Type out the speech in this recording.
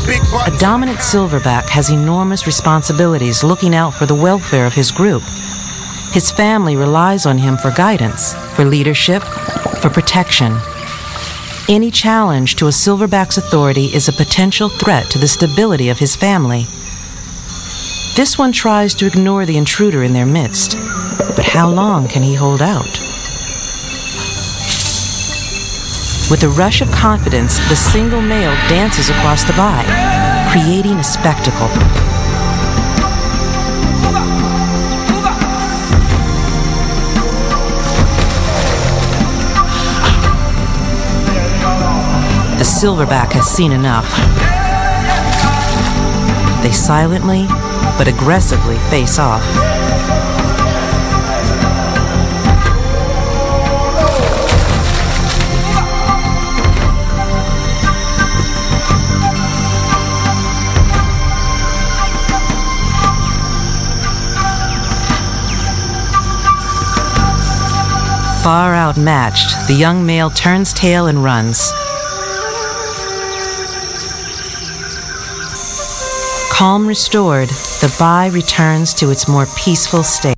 A dominant silverback has enormous responsibilities looking out for the welfare of his group. His family relies on him for guidance, for leadership, for protection. Any challenge to a silverback's authority is a potential threat to the stability of his family. This one tries to ignore the intruder in their midst, but how long can he hold out? With a rush of confidence, the single male dances across the bay, creating a spectacle. The silverback has seen enough. They silently but aggressively face off. Far outmatched, the young male turns tail and runs. Calm restored, the bay returns to its more peaceful state.